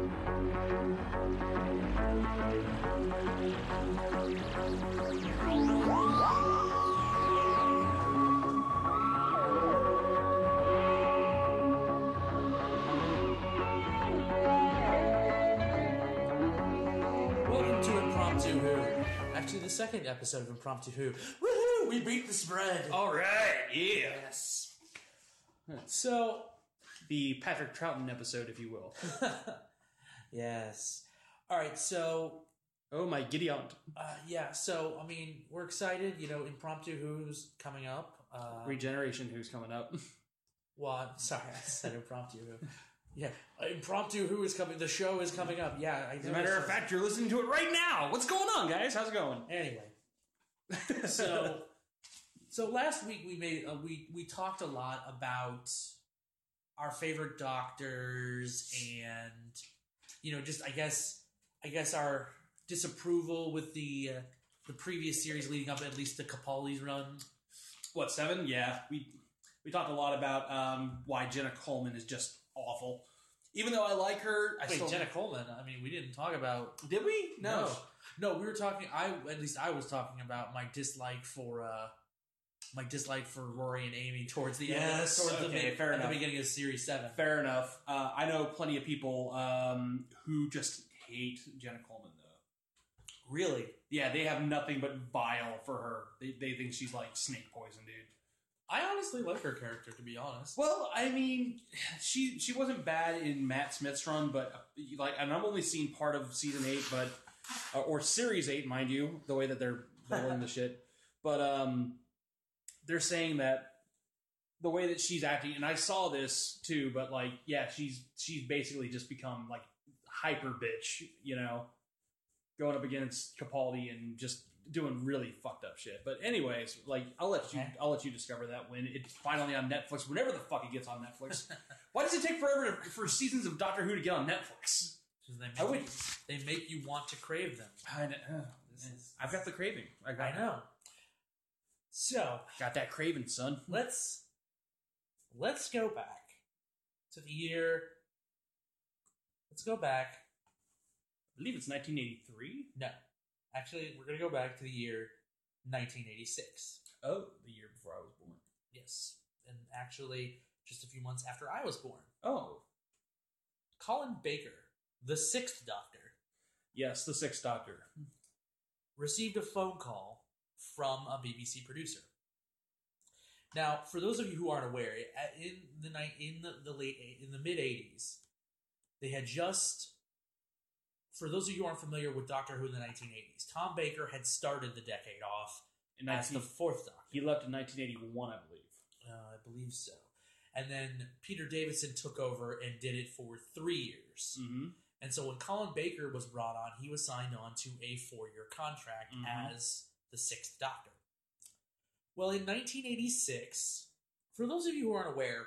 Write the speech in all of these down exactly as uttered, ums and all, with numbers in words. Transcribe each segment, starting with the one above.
Actually, the second episode of Impromptu Who. Woohoo! We beat the spread! Alright, yeah! Yes. So... The Patrick Troughton episode, if you will. Yes. Alright, so... Oh my giddy aunt. Uh, yeah, so, I mean, we're excited. You know, Impromptu Who's coming up. Uh, Regeneration Who's coming up. Well, I'm sorry, I said Impromptu Who. Yeah, Impromptu Who is coming. The show is coming up. Yeah. I As a matter of fact, you're listening to it right now. What's going on, guys? How's it going? Anyway. so, so last week we made uh, we we talked a lot about our favorite doctors and, you know, just I guess I guess our disapproval with the uh, the previous series leading up, at least to Capaldi's run. What, seven? Yeah, we we talked a lot about um, why Jenna Coleman is just awful. Even though I like her, I Wait, still... Jenna Coleman. I mean, we didn't talk about. Did we? No. no, no. We were talking. I at least I was talking about my dislike for uh, my dislike for Rory and Amy towards the Yes, end, towards okay, the, fair at enough. the beginning of series seven. Fair enough. Uh, I know plenty of people um, who just hate Jenna Coleman, though. Really? Yeah, they have nothing but vile for her. They, they think she's like snake poison, dude. I honestly like her character, to be honest. Well, I mean, she she wasn't bad in Matt Smith's run, but uh, like, and I've only seen part of season eight, but uh, or series eight, mind you, the way that they're rolling the shit. But um, they're saying that the way that she's acting, and I saw this too, but like, yeah, she's she's basically just become like hyper bitch, you know, going up against Capaldi and just doing really fucked up shit. But anyways, like, I'll let you Okay. I'll let you discover that when it's finally on Netflix, whenever the fuck it gets on Netflix. Why does it take forever to, for seasons of Doctor Who to get on Netflix? They make, I would- you, they make you want to crave them. I know. uh, This is- I've got the craving. I, got, I know. So Got that craving, son. let's let's go back to the year. Let's go back. I believe it's nineteen eighty-three. No, actually, we're going to go back to the year nineteen eighty-six. Oh, the year before I was born. Yes, and actually, just a few months after I was born. Oh, Colin Baker, the Sixth Doctor, yes, the Sixth Doctor. received a phone call from a B B C producer. Now, for those of you who aren't aware, in the night in the, the late in the mid eighties, they had just. For those of you who aren't familiar with Doctor Who in the nineteen eighties, Tom Baker had started the decade off In as the nineteen fourth Doctor. he left in nineteen eighty-one, I believe. Uh, I believe so. And then Peter Davison took over and did it for three years. Mm-hmm. And so when Colin Baker was brought on, he was signed on to a four-year contract Mhm. as the Sixth Doctor. Well, in nineteen eighty-six, for those of you who aren't aware,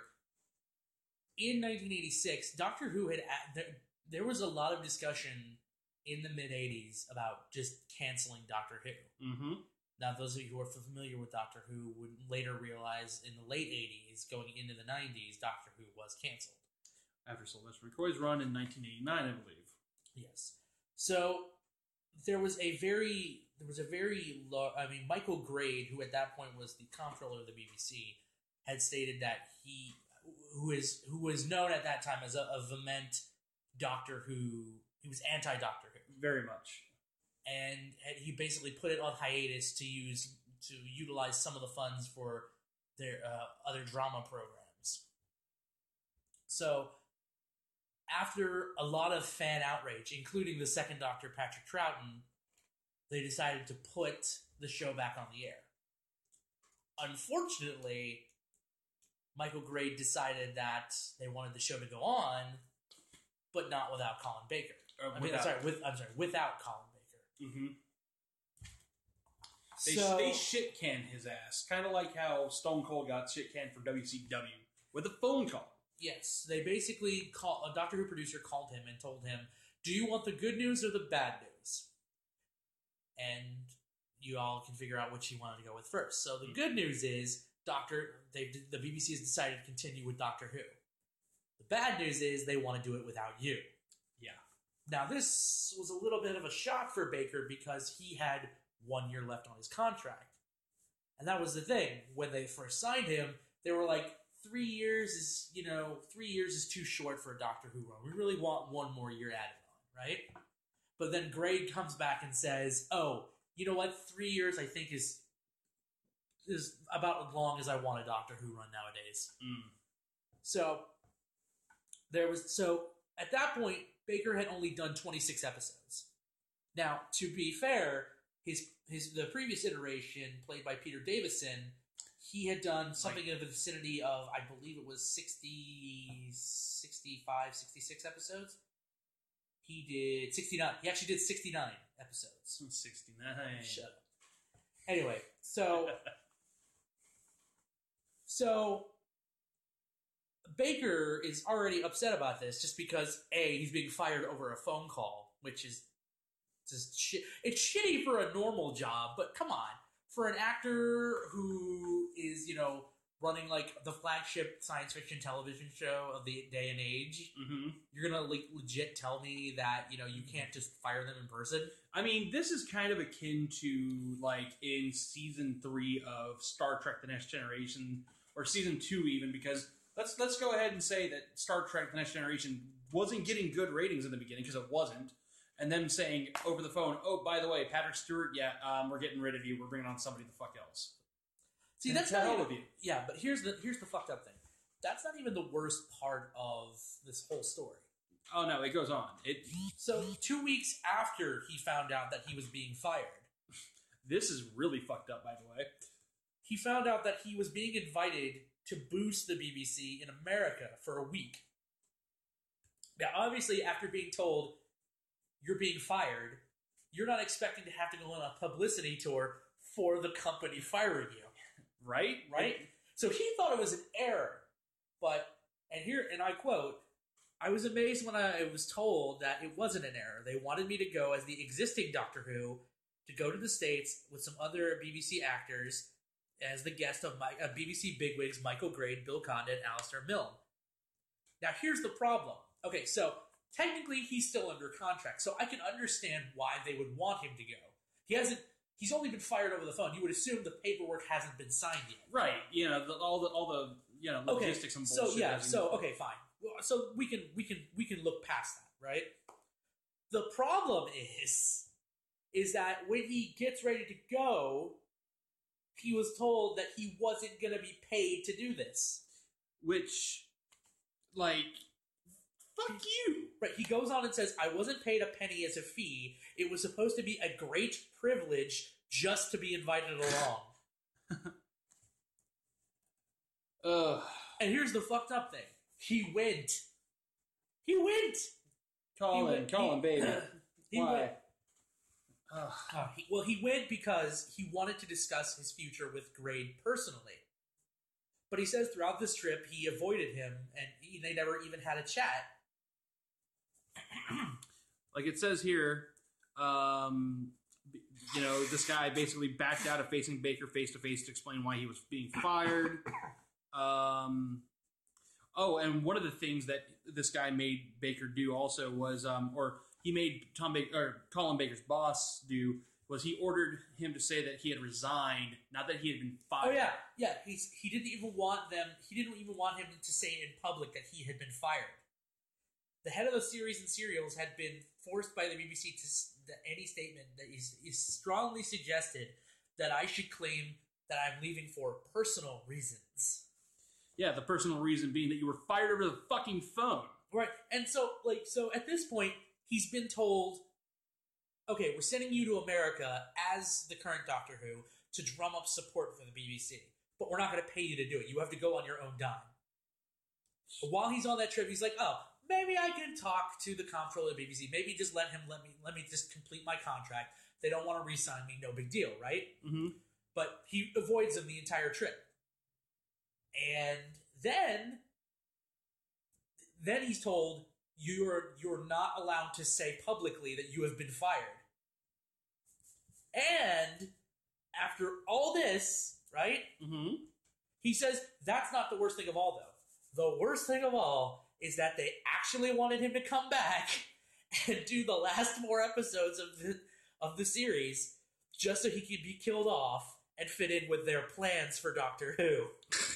in nineteen eighty-six, Doctor Who had a- there, there was a lot of discussion in the mid-eighties about just canceling Doctor Who. Mm-hmm. Now, those of you who are familiar with Doctor Who would later realize in the late eighties, going into the nineties, Doctor Who was canceled. After Sylvester McCoy's run in nineteen eighty-nine, I believe. Yes. So there was a very, there was a very, lo- I mean, Michael Grade, who at that point was the comptroller of the B B C, had stated that he, who is who was known at that time as a, a vehement Doctor Who, he was anti-Doctor Who. Very much. And he basically put it on hiatus to use to utilize some of the funds for their uh, other drama programs. So, after a lot of fan outrage, including the second Doctor, Patrick Troughton, they decided to put the show back on the air. Unfortunately, Michael Grade decided that they wanted the show to go on, but not without Colin Baker. Uh, I mean, without- sorry, with I'm sorry, without Colin Baker. Mm-hmm. They, So- they shit canned his ass. Kind of like how Stone Cold got shit canned from W C W with a phone call. Yes, they basically call a Doctor Who producer called him and told him, "Do you want the good news or the bad news?" And you all can figure out which you wanted to go with first. So the good news is Doctor they the B B C has decided to continue with Doctor Who. The bad news is they want to do it without you. Yeah. Now, this was a little bit of a shock for Baker because he had one year left on his contract. And that was the thing. When they first signed him, they were like, three years is, you know, three years is too short for a Doctor Who run. We really want one more year added on, right? But then Grade comes back and says, oh, you know what? Three years, I think, is is about as long as I want a Doctor Who run nowadays. Mm. So, there was, so at that point, Baker had only done twenty-six episodes. Now, to be fair, his his the previous iteration, played by Peter Davison, he had done something right. in the vicinity of, I believe it was sixty, sixty-five, sixty-six episodes. He did sixty-nine. He actually did sixty-nine episodes. sixty-nine. Shut up. Anyway, so... so... Baker is already upset about this just because, A, he's being fired over a phone call, which is just shit. It's shitty for a normal job, but come on. For an actor who is, you know, running, like, the flagship science fiction television show of the day and age, mm-hmm. you're gonna, like, legit tell me that, you know, you can't just fire them in person? I mean, this is kind of akin to, like, in season three of Star Trek The Next Generation, or season two even, because let's let's go ahead and say that Star Trek The Next Generation wasn't getting good ratings in the beginning, because it wasn't. And them saying over the phone, oh, by the way, Patrick Stewart, yeah, um, we're getting rid of you. We're bringing on somebody the fuck else. See, and that's the not hell even, of you. Yeah, but here's the here's the fucked up thing. That's not even the worst part of this whole story. Oh no, it goes on. It so two weeks after he found out that he was being fired, this is really fucked up. By the way, he found out that he was being invited to boost the B B C in America for a week. Now, obviously, after being told you're being fired, you're not expecting to have to go on a publicity tour for the company firing you. Right? Right? So he thought it was an error. But, and here, and I quote, I was amazed when I was told that it wasn't an error. They wanted me to go as the existing Doctor Who, to go to the States with some other B B C actors as the guest of my, uh, B B C bigwigs Michael Grade, Bill Condon, and Alistair Milne. Now, here's the problem. Okay, so technically, he's still under contract, so I can understand why they would want him to go. He hasn't. He's only been fired over the phone. You would assume the paperwork hasn't been signed yet, right? You know, the, all the all the you know logistics okay, and bullshit. So yeah, so okay, fine. Well, so we can we can we can look past that, right? The problem is, is that when he gets ready to go, he was told that he wasn't going to be paid to do this, which, like. Fuck you! Right, he goes on and says, I wasn't paid a penny as a fee. It was supposed to be a great privilege just to be invited along. Ugh. And here's the fucked up thing. He went. He went! Colin, Colin, baby. He Why? went. Uh, he, well, he went because he wanted to discuss his future with Grade personally. But he says throughout this trip, he avoided him, and he, they never even had a chat. Like it says here, um, you know, this guy basically backed out of facing Baker face to face to explain why he was being fired. Um, oh, and one of the things that this guy made Baker do also was, um, or he made Tom Baker or Colin Baker's boss do, was he ordered him to say that he had resigned, not that he had been fired. Oh yeah, yeah. He's he didn't even want them. He didn't even want him to say in public that he had been fired. The head of the series and serials had been forced by the B B C to that any statement that is, is strongly suggested that I should claim that I'm leaving for personal reasons. Yeah, the personal reason being that you were fired over the fucking phone. Right, and so like so at this point he's been told, okay, we're sending you to America as the current Doctor Who to drum up support for the B B C, but we're not going to pay you to do it. You have to go on your own dime. But while he's on that trip, he's like, oh, maybe I can talk to the comptroller of the B B C. Maybe just let him let me let me just complete my contract. They don't want to re-sign me, no big deal, right? Mm-hmm. But he avoids them the entire trip. And then, then he's told, you're you're not allowed to say publicly that you have been fired. And after all this, right? Mm-hmm. He says that's not the worst thing of all, though. The worst thing of all is that they actually wanted him to come back and do the last four episodes of the of the series just so he could be killed off and fit in with their plans for Doctor Who.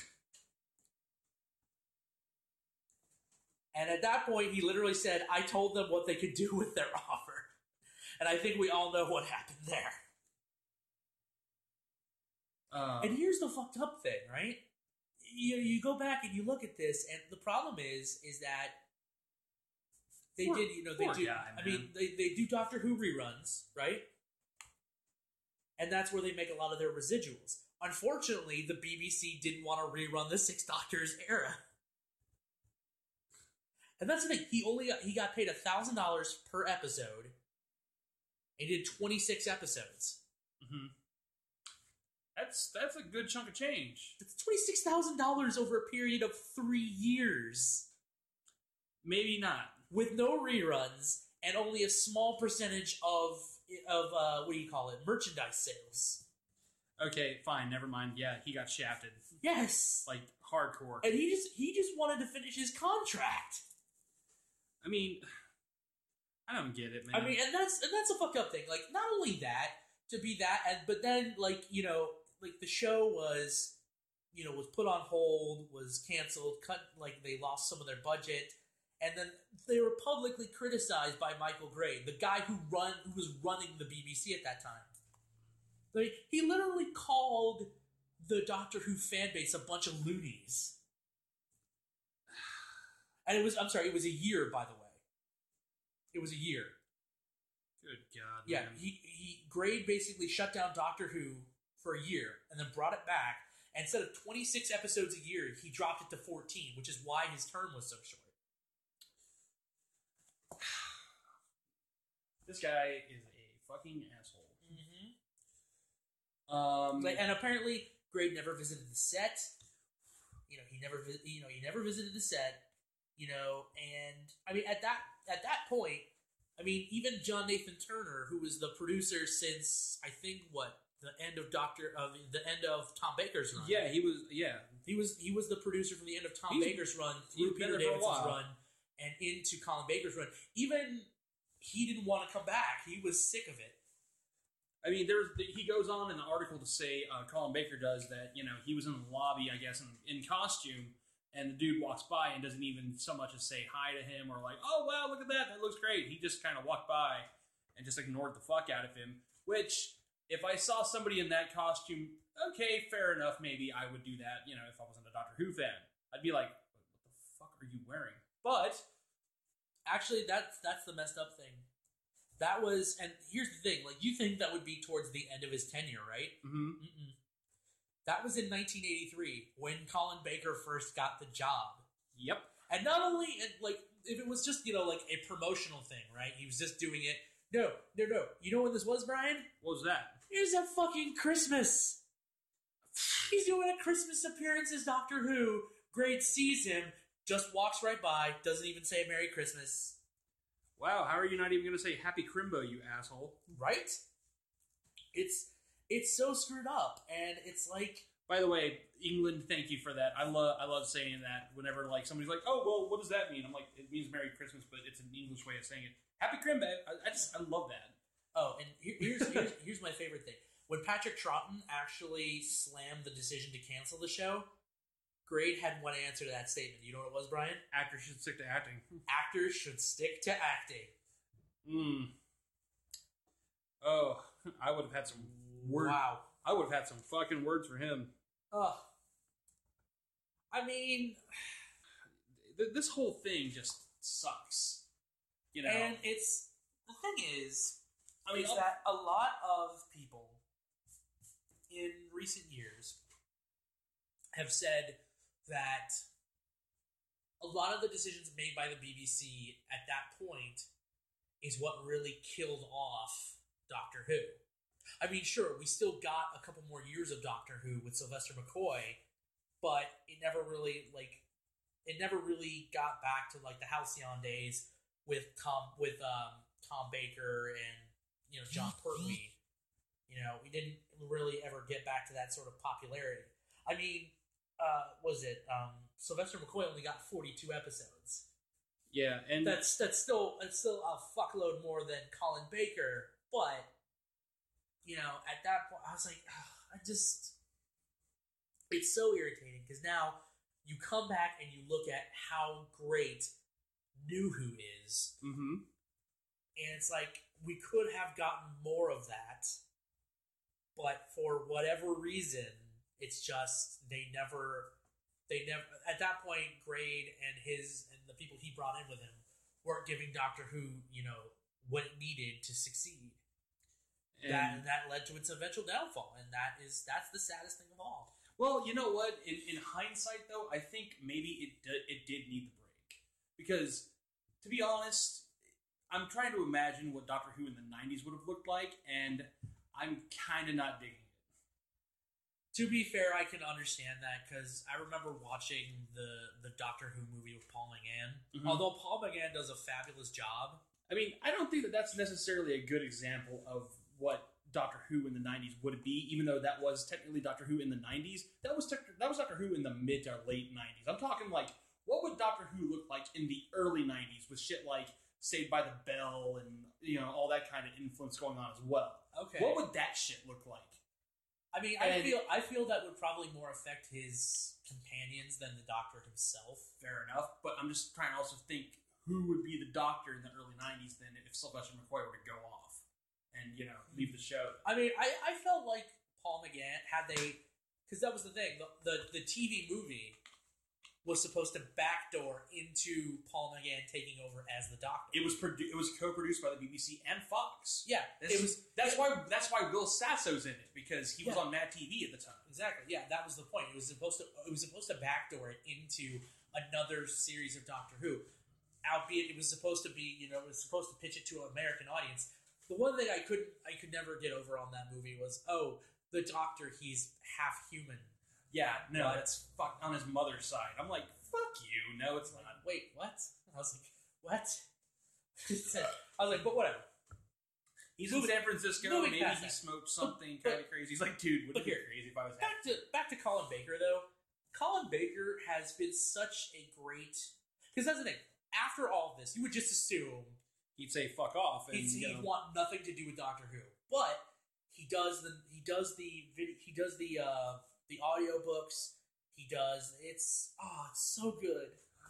And at that point, he literally said, I told them what they could do with their offer. And I think we all know what happened there. Uh, and here's the fucked up thing, right? You, you go back and you look at this, and the problem is, is that they poor, did, you know, they poor do, guy, I mean, they, they do Doctor Who reruns, right? And that's where they make a lot of their residuals. Unfortunately, the B B C didn't want to rerun the Six Doctors era. And that's the thing. He only got, he got paid a thousand dollars per episode. And he did twenty six episodes. Mm-hmm. That's that's a good chunk of change. It's twenty six thousand dollars over a period of three years. Maybe not with no reruns and only a small percentage of of uh, what do you call it? Merchandise sales. Okay, fine. Never mind. Yeah, he got shafted. Yes, like hardcore. And he just he just wanted to finish his contract. I mean, I don't get it, man. I mean, and that's and that's a fucked up thing. Like, not only that, to be that, and but then, like, you know, like, the show was, you know, was put on hold, was canceled, cut, like, they lost some of their budget, and then they were publicly criticized by Michael Gray, the guy who run who was running the B B C at that time. Like, he literally called the Doctor Who fan base a bunch of loonies. And it was, I'm sorry, it was a year, by the way. It was a year. Good God. Yeah, man. he, he, Gray basically shut down Doctor Who for a year and then brought it back. And instead of twenty-six episodes a year, he dropped it to fourteen, which is why his term was so short. This guy is a fucking asshole. Mm-hmm. Um, like, and apparently, Gray never visited the set. You know, he never, vi- you know, he never visited the set. You know, and I mean, at that at that point, I mean, even John Nathan Turner, who was the producer since I think what the end of Doctor of the end of Tom Baker's run. Yeah, he was. Yeah, he was. He was the producer from the end of Tom He's, Baker's run through Peter Davidson's run and into Colin Baker's run. Even he didn't want to come back. He was sick of it. I mean, there's he goes on in the article to say uh, Colin Baker does that. You know, he was in the lobby, I guess, in, in costume. And the dude walks by and doesn't even so much as say hi to him or like, oh, wow, look at that. That looks great. He just kind of walked by and just ignored the fuck out of him. Which, if I saw somebody in that costume, okay, fair enough. Maybe I would do that, you know, if I wasn't a Doctor Who fan. I'd be like, what the fuck are you wearing? But, actually, that's, that's the messed up thing. That was, and here's the thing, like, you think that would be towards the end of his tenure, right? Mm-hmm. Mm-mm. That was in nineteen eighty-three when Colin Baker first got the job. Yep. And not only, like, if it was just, you know, like a promotional thing, right? He was just doing it. No, no, no. You know when this was, Brian? What was that? It was at fucking Christmas. He's doing a Christmas appearance as Doctor Who. Gray sees him, just walks right by, doesn't even say Merry Christmas. Wow, how are you not even going to say Happy Crimbo, you asshole? Right? It's... It's so screwed up, and it's like... By the way, England, thank you for that. I love I love saying that whenever like somebody's like, oh, well, what does that mean? I'm like, it means Merry Christmas, but it's an English way of saying it. Happy Crimbo. I, I just, I love that. Oh, and here, here's, here's, here's my favorite thing. When Patrick Troughton actually slammed the decision to cancel the show, Gray had one answer to that statement. You know what it was, Brian? Actors should stick to acting. Actors should stick to acting. Hmm. Oh, I would have had some... Word. Wow. I would have had some fucking words for him. Ugh. I mean... Th- this whole thing just sucks. You know? And it's... The thing is... I mean, is that a lot of people in recent years have said that a lot of the decisions made by the B B C at that point is what really killed off Doctor Who. I mean, sure, we still got a couple more years of Doctor Who with Sylvester McCoy, but it never really, like, it never really got back to, like, the Halcyon days with Tom, with, um, Tom Baker and, you know, John Pertwee. You know, we didn't really ever get back to that sort of popularity. I mean, uh, was it, um, Sylvester McCoy only got forty-two episodes. Yeah, and that's that's still that's still a fuckload more than Colin Baker. But you know, at that point, I was like, ugh, I just it's so irritating because now you come back and you look at how great New Who is, mm-hmm. and it's like we could have gotten more of that, but for whatever reason, it's just they never, they never. At that point, Grade and his and the people he brought in with him weren't giving Doctor Who, you know, what it needed to succeed. And that that led to its eventual downfall, and that is that's the saddest thing of all. Well, you know what? In, in hindsight, though, I think maybe it did, it did need the break because, to be honest, I'm trying to imagine what Doctor Who in the nineties would have looked like, and I'm kind of not digging it. To be fair, I can understand that because I remember watching the the Doctor Who movie with Paul McGann. Mm-hmm. Although Paul McGann does a fabulous job. I mean, I don't think that that's necessarily a good example of what Doctor Who in the nineties would be, even though that was technically Doctor Who in the nineties. That was that was Doctor Who in the mid to late nineties. I'm talking like, what would Doctor Who look like in the early nineties with shit like Saved by the Bell and, you know, all that kind of influence going on as well? Okay. What would that shit look like? I mean, I and, feel I feel that would probably more affect his companions than the Doctor himself. Fair enough, but I'm just trying to also think who would be the Doctor in the early nineties then if Sylvester McCoy were to go off and, you know, leave the show. I mean, I, I felt like Paul McGann, had they... Because that was the thing. The, the, the T V movie was supposed to backdoor into Paul McGann taking over as the Doctor. It was produ- it was co-produced by the B B C and Fox. Yeah. This it was. That's it, why That's why Will Sasso's in it, because he was yeah. on Mad T V at the time. Exactly. Yeah, that was the point. It was supposed to It was supposed to backdoor it into another series of Doctor Who. Albeit it was supposed to be, you know, it was supposed to pitch it to an American audience. The one thing I couldn't, I could never get over on that movie was, oh, the Doctor, he's half human. Yeah, no, but, it's fuck on his mother's side. I'm like, fuck you. No, it's like, not. Wait, what? I was like, what? I was like, but whatever. He's moving to San Francisco. Maybe he that. smoked something kind of crazy. He's like, dude, would it be crazy if I was back happy? to back to Colin Baker though. Colin Baker has been such a great, because that's the thing. After all of this, you would just assume he'd say "fuck off" and he'd, you know. he'd want nothing to do with Doctor Who. But he does the he does the video, he does the uh, the audiobooks. He does it's oh it's so good.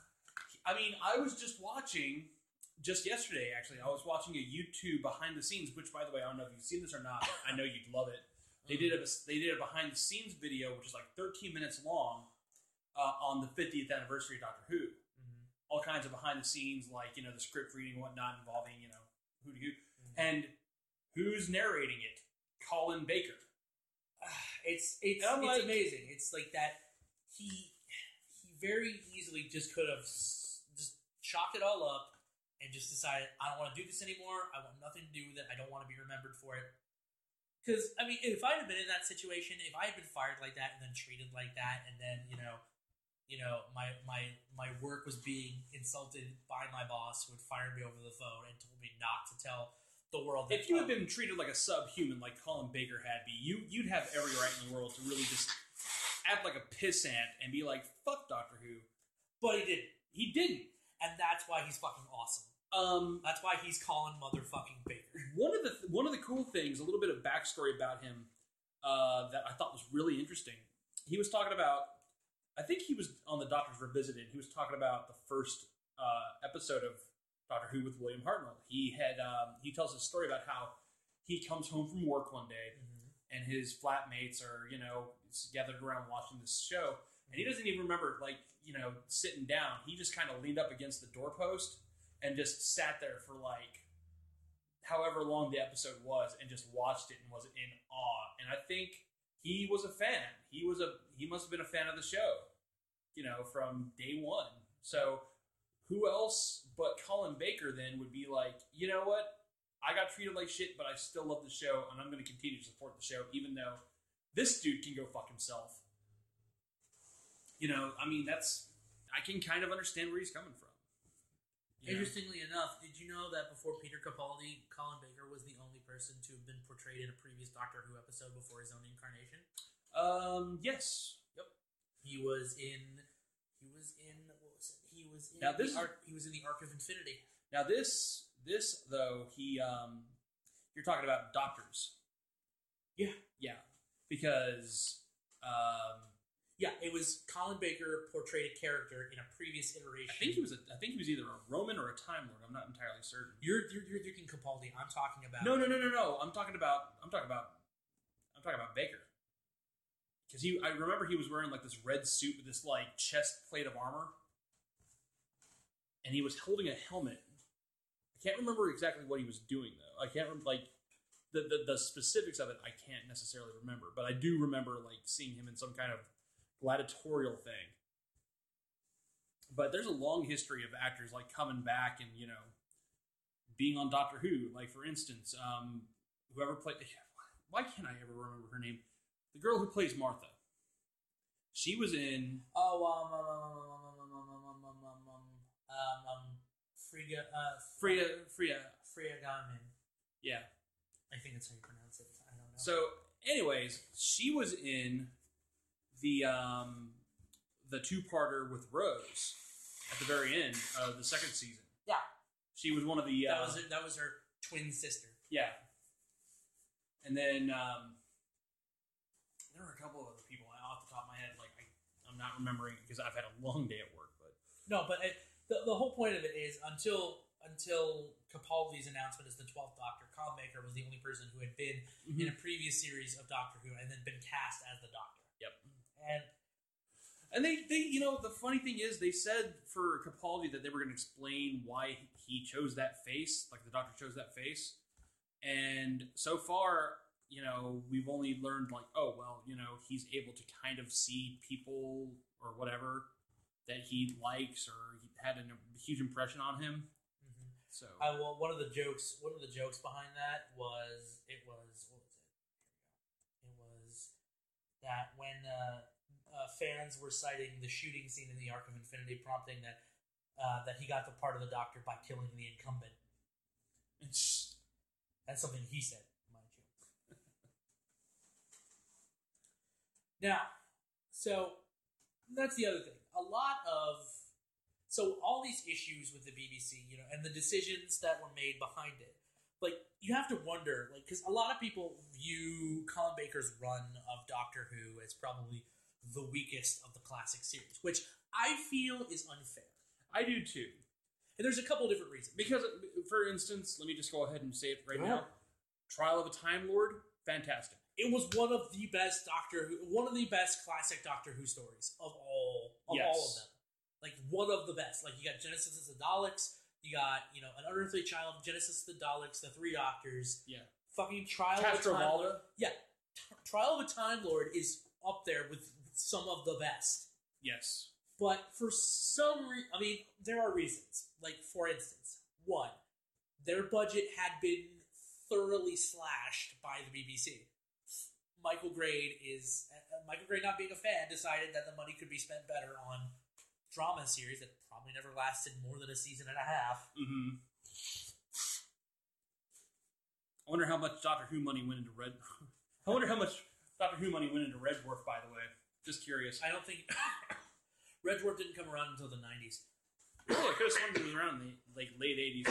I mean, I was just watching just yesterday. Actually, I was watching a YouTube behind the scenes. Which, by the way, I don't know if you've seen this or not. I know you'd love it. They did a they did a behind the scenes video, which is like thirteen minutes long, uh, on the fiftieth anniversary of Doctor Who. All kinds of behind the scenes, like, you know, the script reading and whatnot involving, you know, who to who. Mm-hmm. And who's narrating it? Colin Baker. It's it's, it's like, amazing. It's like that he he very easily just could have just chalked it all up and just decided, I don't want to do this anymore. I want nothing to do with it. I don't want to be remembered for it. Because, I mean, if I had been in that situation, if I had been fired like that and then treated like that and then, you know, you know, my, my my work was being insulted by my boss who would fire me over the phone and told me not to tell the world. That if you had been treated like a subhuman like Colin Baker had be, you, you'd have every right in the world to really just act like a pissant and be like, fuck Doctor Who. But he didn't. He didn't. And that's why he's fucking awesome. Um, that's why he's Colin motherfucking Baker. One of the th- one of the cool things, a little bit of backstory about him uh, that I thought was really interesting. He was talking about, I think he was on the Doctors Revisited. He was talking about the first uh, episode of Doctor Who with William Hartnell. He had um, he tells a story about how he comes home from work one day mm-hmm. and his flatmates are, you know, gathered around watching this show, and he doesn't even remember, like, you know, sitting down. He just kind of leaned up against the doorpost and just sat there for like however long the episode was and just watched it and was in awe. And I think he was a fan. He was a he must have been a fan of the show, you know, from day one. So who else but Colin Baker then would be like, you know what? I got treated like shit, but I still love the show, and I'm going to continue to support the show, even though this dude can go fuck himself. You know, I mean, that's I can kind of understand where he's coming from. You Interestingly know? enough, did you know that before Peter Capaldi, Colin Baker was the only person to have been portrayed in a previous Doctor Who episode before his own incarnation? Um, yes. Yep. He was in He was in what was it? He was in Now, this the is- Arc, he was in the Arc of Infinity. Now this this though he um, you're talking about doctors. Yeah. Yeah, because um, Yeah, it was Colin Baker portrayed a character in a previous iteration. I think he was a, I think he was either a Roman or a Time Lord. I'm not entirely certain. You're you're, you're thinking Capaldi. I'm talking about No, no, no, no, no. I'm talking about I'm talking about I'm talking about Baker. Because he, I remember he was wearing like this red suit with this like chest plate of armor, and he was holding a helmet. I can't remember exactly what he was doing though. I can't remember like the, the the specifics of it. I can't necessarily remember, but I do remember like seeing him in some kind of gladiatorial thing. But there's a long history of actors like coming back and you know being on Doctor Who. Like for instance, um, whoever played. Why can't I ever remember her name? The girl who plays Martha. She was in. Oh, um, um, um, um, um, um, um, um, um, um, um, um, Frida, uh, Frida. Frida. Freya Gamin. Yeah. I think that's how you pronounce it. I don't know. So, anyways, she was in the um, the two-parter with Rose at the very end of the second season. Yeah. She was one of the. Uh, that was her, that was her twin sister. Yeah. And then um, there were a couple of other people off the top of my head. Like I, I'm not remembering because I've had a long day at work. But no, but it, the the whole point of it is until until Capaldi's announcement as the twelfth Doctor, Colin Baker was the only person who had been mm-hmm. in a previous series of Doctor Who and then been cast as the Doctor. Yep. And and they, they you know the funny thing is they said for Capaldi that they were going to explain why he chose that face, like the Doctor chose that face. And so far, you know, we've only learned like, oh, well, you know, he's able to kind of see people or whatever that he likes or he had a huge impression on him. Mm-hmm. So, I, well, one of the jokes, one of the jokes behind that was it was what was it? It was that when uh, uh, fans were citing the shooting scene in the Arc of Infinity, prompting that uh, that he got the part of the Doctor by killing the incumbent. it's. That's something he said, mind you. Now, so that's the other thing. A lot of so all these issues with the B B C, you know, and the decisions that were made behind it. Like you have to wonder, like, because a lot of people view Colin Baker's run of Doctor Who as probably the weakest of the classic series, which I feel is unfair. I do too. And there's a couple of different reasons. Because, for instance, let me just go ahead and say it right Go now. ahead. Trial of a Time Lord, fantastic. It was one of the best Doctor Who, one of the best classic Doctor Who stories of all of Yes. all of them. Like one of the best. Like you got Genesis of the Daleks, you got you know an unearthly child, Genesis of the Daleks, the Three Doctors. Yeah. Fucking Trial of a Time Castrovalda. Lord. Yeah, T- Trial of a Time Lord is up there with some of the best. Yes. But for some reason, I mean, there are reasons. Like, for instance, one, their budget had been thoroughly slashed by the B B C. Michael Grade is uh, Michael Grade, not being a fan, decided that the money could be spent better on drama series that probably never lasted more than a season and a half. Mm-hmm. I wonder how much Doctor Who money went into Red. I wonder how much Doctor Who money went into Red Dwarf. By the way, just curious. I don't think Red Dwarf didn't come around until the nineties. Oh, I could have sworn it was around the like late eighties.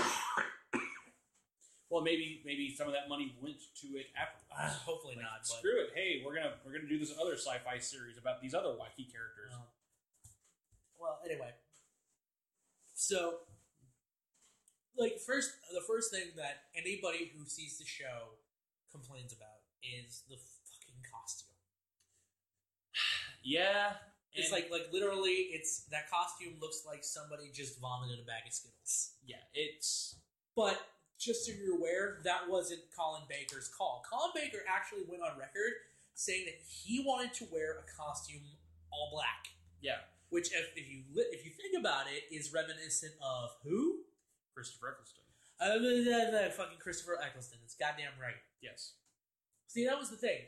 Well, maybe maybe some of that money went to it afterwards. Uh, hopefully Like, not. But, screw it. Hey, we're gonna we're gonna do this other sci-fi series about these other wacky characters. uh, well, anyway, so like first, the first thing that anybody who sees the show complains about is the fucking costume. Yeah, It's and- like like literally, it's that costume looks like somebody just vomited a bag of Skittles. yeah, it's But just so you're aware, that wasn't Colin Baker's call. Colin Baker actually went on record saying that he wanted to wear a costume all black, yeah. which, if, if you li- if you think about it, is reminiscent of who? Christopher Eccleston. Uh, fucking Christopher Eccleston. It's goddamn right. Yes. See, that was the thing.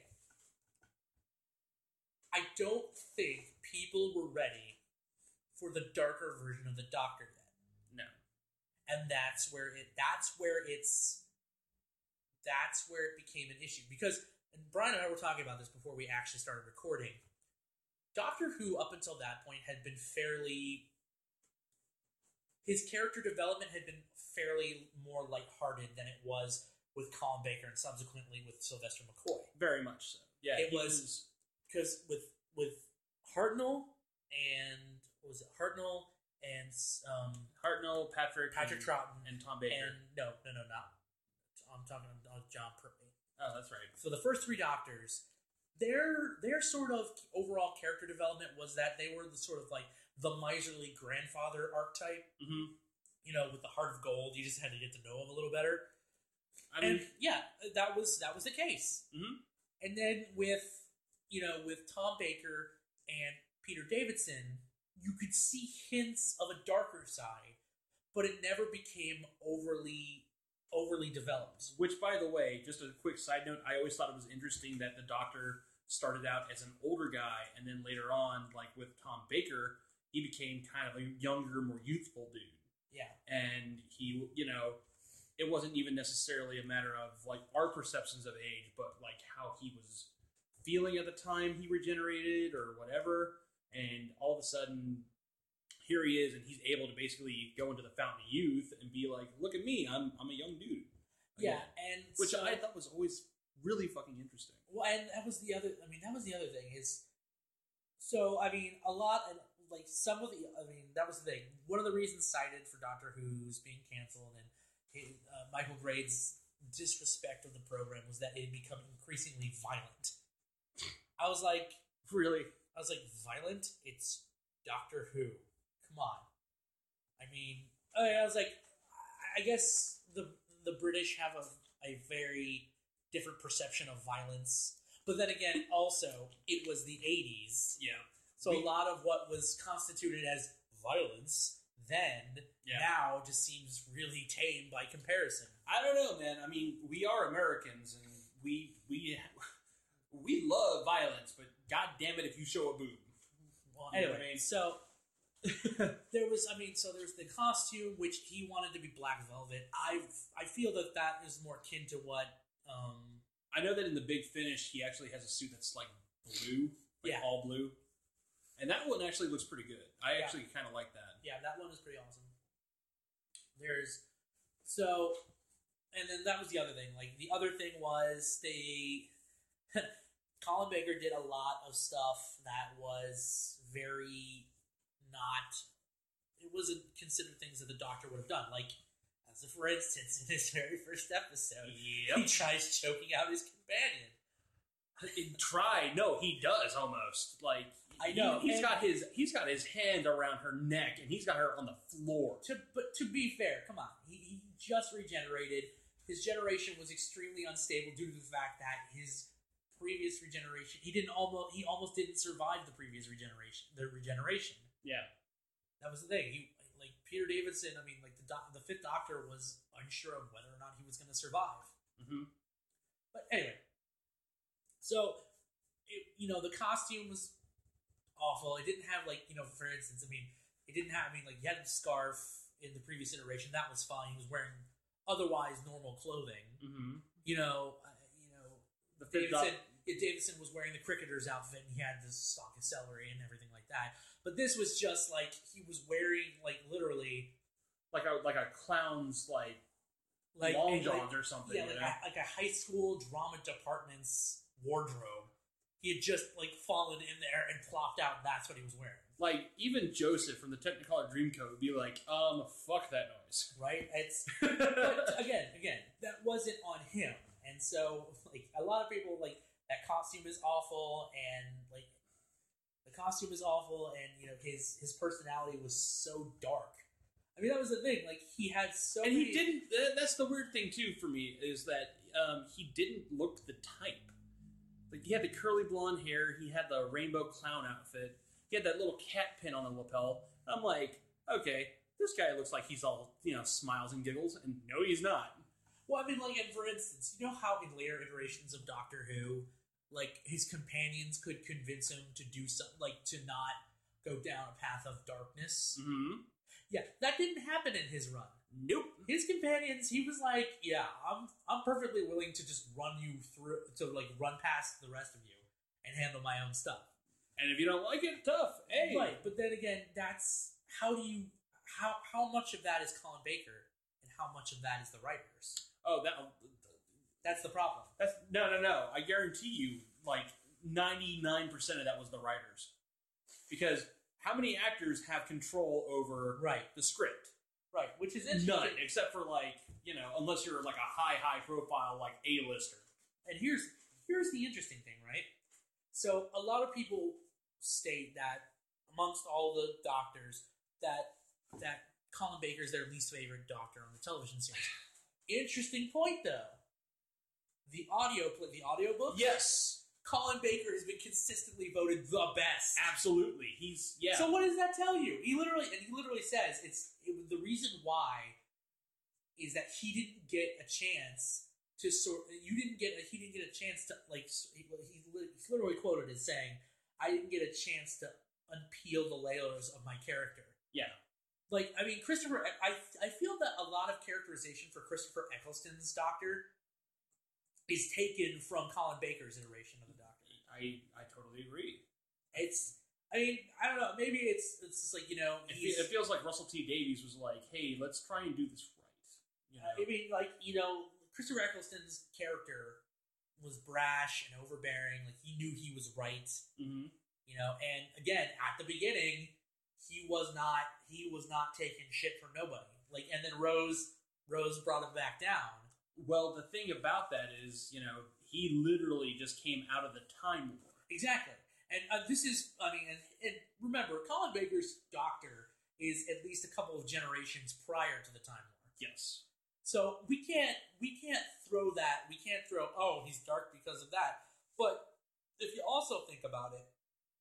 I don't think people were ready for the darker version of the Doctor then. No. And that's where it that's where it's that's where it became an issue. Because and Brian and I were talking about this before we actually started recording. Doctor Who, up until that point, had been fairly. His character development had been fairly more lighthearted than it was with Colin Baker and subsequently with Sylvester McCoy. Very much so. Yeah, it he was because with with Hartnell and what was it Hartnell and um, Hartnell, Patrick, Patrick and, Troughton, and Tom Baker. and no, no, no, not. I'm talking about John Pertwee. Oh, that's right. So the first three Doctors, their their sort of overall character development was that they were the sort of like the miserly grandfather archetype. Mm-hmm. You know, with the heart of gold, you just had to get to know him a little better. I mean, and yeah, that was that was the case. Mm-hmm. And then with you know with Tom Baker and Peter Davidson, you could see hints of a darker side, but it never became overly overly developed. Which, by the way, just a quick side note, I always thought it was interesting that the Doctor started out as an older guy, and then later on, like with Tom Baker, he became kind of a younger, more youthful dude. Yeah. And he, you know, it wasn't even necessarily a matter of like our perceptions of age, but like how he was feeling at the time he regenerated or whatever. And all of a sudden, here he is, and he's able to basically go into the Fountain of Youth and be like, "Look at me, I'm I'm a young dude." Yeah, Again. and which so, I thought was always really fucking interesting. Well, and that was the other. I mean, that was the other thing is. So I mean, a lot and like some of the. I mean, that was the thing. One of the reasons cited for Doctor Who's being canceled and uh, Michael Grade's disrespect of the program was that it had become increasingly violent. I was like, really? I was like, violent? It's Doctor Who. Come on. I mean, I was like, I guess the the British have a, a very different perception of violence. But then again, also, it was the eighties. Yeah. So we, a lot of what was constituted as violence then, yeah. now just seems really tame by comparison. I don't know, man. I mean, we are Americans, and we we we love violence, but god damn it if you show a boob. Well, You know anyway, what I mean? so there was, I mean, so there's the costume, which he wanted to be black velvet. I I feel that that is more akin to what. Um, I know that in the Big Finish, he actually has a suit that's like blue, like Yeah. all blue, and that one actually looks pretty good. I Yeah. actually kind of like that. yeah, that one is pretty awesome. There's so, and then that was the other thing. Like the other thing was they. Colin Baker did a lot of stuff that was very not. It wasn't considered things that the Doctor would have done. Like, as if, for instance, in his very first episode, Yep. he tries choking out his companion. It try no, he does almost like I know, He, has and- got his he's got his hand around her neck, and he's got her on the floor. To but to be fair, come on, he, he just regenerated. His generation was extremely unstable due to the fact that his previous regeneration, he didn't almost he almost didn't survive the previous regeneration. The regeneration. Yeah. That was the thing. He like Peter Davidson. I mean, like the doc, the Fifth Doctor was unsure of whether or not he was going to survive. Mm-hmm. But anyway, so it, you know the costume was awful. It didn't have like you know for instance, I mean, it didn't have. I mean, like he had a scarf in the previous iteration. That was fine. He was wearing otherwise normal clothing. Mm-hmm. You know, uh, you know The Fifth Davidson. Doc- yeah, Davidson was wearing the cricketer's outfit, and he had this stalk of celery and everything like that. But this was just like he was wearing like literally like a like a clown's like, like long a- johns like, or something. yeah, you like know? a, like a high school drama department's wardrobe. He had just like fallen in there and plopped out, and that's what he was wearing. Like even Joseph from the Technicolor Dreamcoat would be like, um, fuck that noise. Right? It's but again, again, that wasn't on him, and so like a lot of people like that costume is awful, and like the costume is awful, and you know his his personality was so dark. I mean, that was the thing. Like he had so, And many, he didn't. Uh, that's the weird thing too for me is that um, he didn't look the type. Like he had the curly blonde hair, he had the rainbow clown outfit, he had that little cat pin on the lapel. I'm like, okay, this guy looks like he's all you know smiles and giggles, and no, he's not. Well, I mean, like, and for instance, you know how in later iterations of Doctor Who, like, his companions could convince him to do something, like, to not go down a path of darkness? Mm-hmm. Yeah, that didn't happen in his run. Nope. His companions, he was like, yeah, I'm I'm perfectly willing to just run you through, to, like, run past the rest of you and handle my own stuff. And if you don't like it, tough. Hey, right. But then again, that's how do you how how much of that is Colin Baker and how much of that is the writers? Oh, that that's the problem. That's no, no, no. I guarantee you, like ninety-nine percent of that was the writers, because how many actors have control over right the script? Right, which is interesting. None, except for like you know, unless you're like a high, high profile like A-lister. And here's here's the interesting thing, right? So a lot of people state that amongst all the doctors that that Colin Baker is their least favorite doctor on the television series. Interesting point, though. The audio the audiobook? Yes. Colin Baker has been consistently voted the best. Absolutely. He's yeah. So what does that tell you? He literally and he literally says it's it, the reason why is that he didn't get a chance to sort. You didn't get a, he didn't get a chance to like. He, he's literally quoted as saying, "I didn't get a chance to unpeel the layers of my character." Yeah. Like I mean, Christopher. I I feel that a lot of characterization for Christopher Eccleston's Doctor is taken from Colin Baker's iteration of the Doctor. I I totally agree. It's. I mean, I don't know. Maybe it's it's just like you know. It, it feels like Russell T Davies was like, "Hey, let's try and do this right." You know? uh, I mean, like you know, Christopher Eccleston's character was brash and overbearing. Like he knew he was right. Mm-hmm. You know, and again, at the beginning, he was not he was not taking shit from nobody. Like, and then Rose Rose brought him back down. Well, the thing about that is, you know, he literally just came out of the Time War. Exactly. And uh, this is, I mean, and, and remember, Colin Baker's Doctor is at least a couple of generations prior to the Time War. Yes. So we can't we can't throw that. We can't throw, oh, he's dark because of that. But if you also think about it,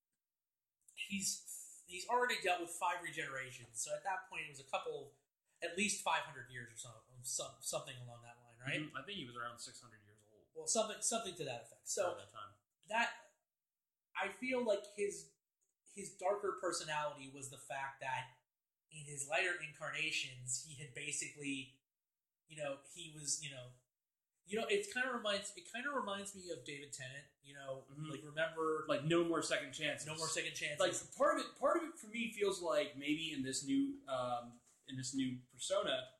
he's he's already dealt with five regenerations. So at that point, it was a couple, at least five hundred years or so, some, something along that line, right? Mm-hmm. I think he was around six hundred years old. Well, something something to that effect. So at that time, that I feel like his his darker personality was the fact that in his lighter incarnations, he had basically, you know, he was, you know, you know, it kind of reminds it kind of reminds me of David Tennant. You know, mm-hmm. like remember, like no more second chances, no more second chances. Like part of it, part of it for me feels like maybe in this new, um, in this new persona.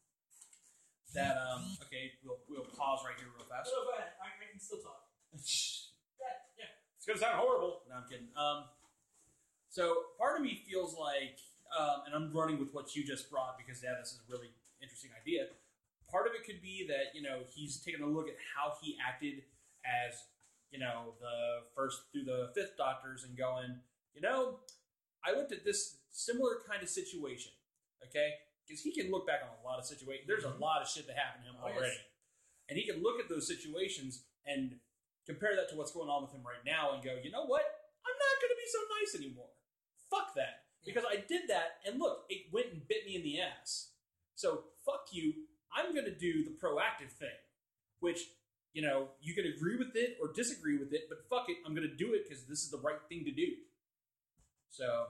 That um, okay, we'll we'll pause right here real fast. No, go ahead. I, I can still talk. yeah, yeah, it's gonna sound horrible. No, I'm kidding. Um, so part of me feels like, um, and I'm running with what you just brought because yeah, this is a really interesting idea. Part of it could be that, you know, he's taking a look at how he acted as, you know, the first through the fifth Doctors and going, you know, I looked at this similar kind of situation, okay? Because he can look back on a lot of situations. There's a lot of shit that happened to him oh, already. Yes. And he can look at those situations and compare that to what's going on with him right now and go, you know what? I'm not going to be so nice anymore. Fuck that. Yeah. Because I did that, and look, it went and bit me in the ass. So, fuck you. I'm going to do the proactive thing, which, you know, you can agree with it or disagree with it, but fuck it, I'm going to do it because this is the right thing to do. So,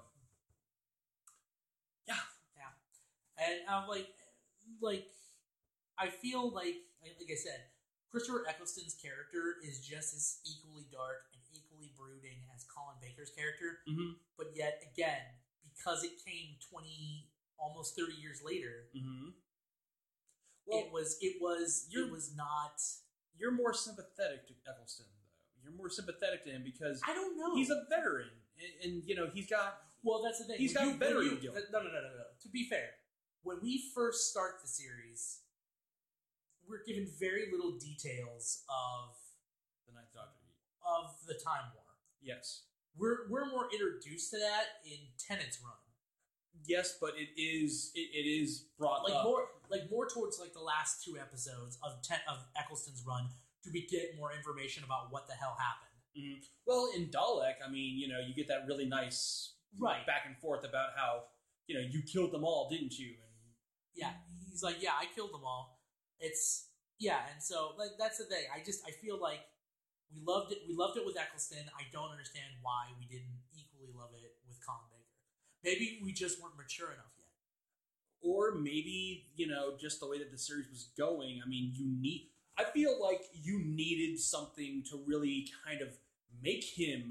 yeah, yeah, and I'm like, like, I feel like, like I said, Christopher Eccleston's character is just as equally dark and equally brooding as Colin Baker's character, mm-hmm. but yet again, because it came twenty, almost thirty years later. Mm-hmm. Well, it was it was it was not. You're more sympathetic to Eccleston, though. You're more sympathetic to him because I don't know. He's a veteran, and, and you know he's got. Well, that's the thing. He's when got you, veteran you, guilt. No, no, no, no, no. To be fair, when we first start the series, we're given very little details of the Ninth Doctor of the Time War. Yes, we're we're more introduced to that in Tennant's run. Yes, but it is it, it is brought like up. more like more towards like the last two episodes of ten, of Eccleston's run do we get more information about what the hell happened. Mm-hmm. Well, in Dalek, I mean, you know, you get that really nice right back and forth about how you know you killed them all, didn't you? And yeah, he's like, yeah, I killed them all. It's yeah, and so like that's the thing. I just I feel like we loved it. We loved it with Eccleston. I don't understand why we didn't equally love it with Colin Baker. Maybe we just weren't mature enough yet. Or maybe, you know, just the way that the series was going. I mean, you need... I feel like you needed something to really kind of make him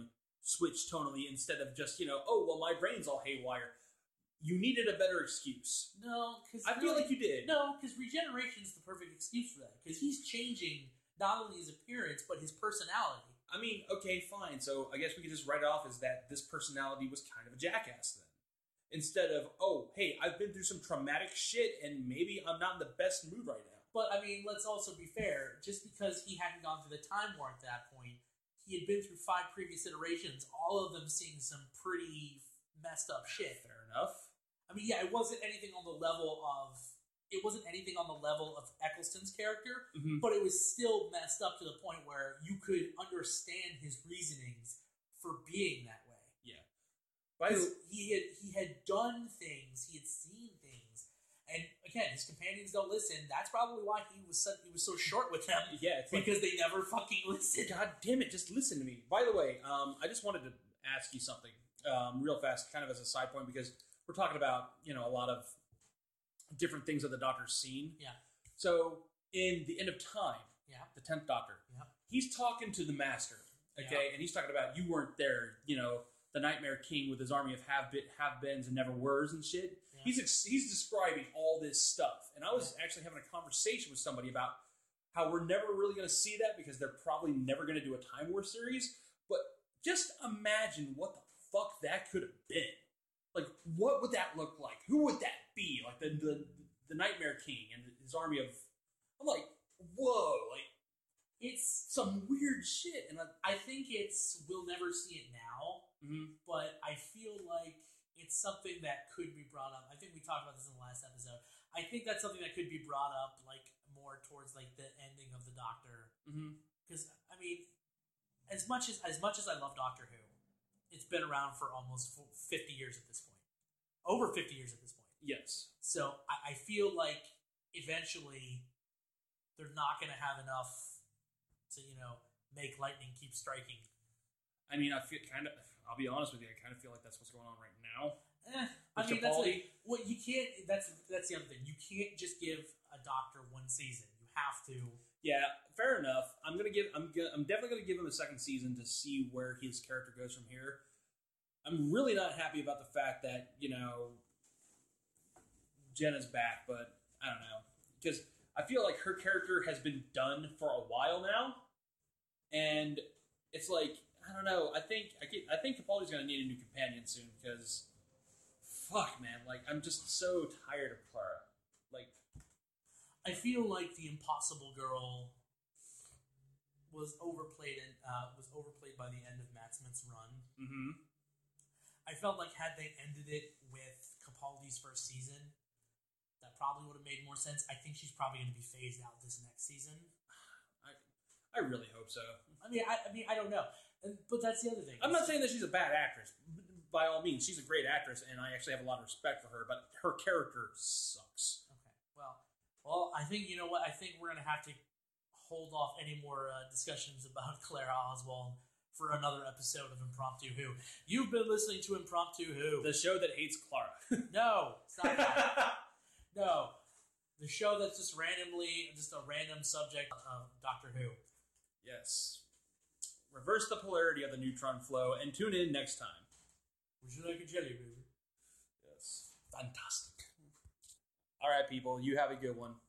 switch tonally instead of just, you know, oh, well, my brain's all haywire. You needed a better excuse. No, because I feel like you did. No, because regeneration is the perfect excuse for that. Because he's changing not only his appearance but his personality. I mean, okay, fine. So I guess we could just write it off as that this personality was kind of a jackass then. Instead of, oh, hey, I've been through some traumatic shit and maybe I'm not in the best mood right now. But, I mean, let's also be fair. Just because he hadn't gone through the time war at that point, he had been through five previous iterations, all of them seeing some pretty messed up shit. Fair enough. I mean, yeah, it wasn't anything on the level of... It wasn't anything on the level of Eccleston's character, mm-hmm. but it was still messed up to the point where you could understand his reasonings for being that way. Yeah. Because he had, he had done things, he had seen things, and again, his companions don't listen. That's probably why he was so, he was so short with them. Yeah, it's because like, they never fucking listened. God damn it, just listen to me. By the way, um, I just wanted to ask you something um, real fast, kind of as a side point, because we're talking about, you know, a lot of different things that the Doctor's seen. Yeah. So, in The End of Time, yeah. the tenth Doctor, yeah. he's talking to the Master, okay? Yeah. And he's talking about, you weren't there, you know, the Nightmare King with his army of have-been, have-beens and never-weres and shit. Yeah. He's ex- he's describing all this stuff. And I was yeah. actually having a conversation with somebody about how we're never really going to see that because they're probably never going to do a Time War series. But just imagine what the fuck that could have been. Like, what would that look like? Who would that be? Like, the the, the Nightmare King and his army of... I'm like, whoa, like, it's some weird shit. And I, I think it's... We'll never see it now, mm-hmm. but I feel like it's something that could be brought up. I think we talked about this in the last episode. I think that's something that could be brought up, like, more towards, like, the ending of the Doctor. Because, mm-hmm. I mean, as much as as much as I love Doctor Who, it's been around for almost fifty years at this point. Over fifty years at this point. Yes. So I, I feel like eventually they're not going to have enough to, you know, make lightning keep striking. I mean, I feel kind of, I'll be honest with you, I kind of feel like that's what's going on right now. Eh, I mean, that's like, well, you can't, that's, that's the other thing. You can't just give a Doctor one season. You have to. Yeah, fair enough. I'm gonna give. I'm. Gonna, I'm definitely gonna give him a second season to see where his character goes from here. I'm really not happy about the fact that, you know, Jenna's back, but I don't know, because I feel like her character has been done for a while now, and it's like, I don't know. I think I, get, I think Capaldi's gonna need a new companion soon because, fuck, man, like I'm just so tired of Clara. Like, I feel like the Impossible Girl was overplayed and uh, was overplayed by the end of Matt Smith's run. Mm-hmm. I felt like had they ended it with Capaldi's first season, that probably would have made more sense. I think she's probably going to be phased out this next season. I I really hope so. I mean, I, I mean, I don't know, and, but that's the other thing. I'm not saying that she's a bad actress. By all means, she's a great actress, and I actually have a lot of respect for her. But her character sucks. Okay, well. Well, I think, you know what, I think we're going to have to hold off any more uh, discussions about Clara Oswald for another episode of Impromptu Who. You've been listening to Impromptu Who. The show that hates Clara. No, it's not that. No. The show that's just randomly, just a random subject of Doctor Who. Yes. Reverse the polarity of the neutron flow and tune in next time. Would you like a jelly baby? Yes. Fantastic. All right, people. You have a good one.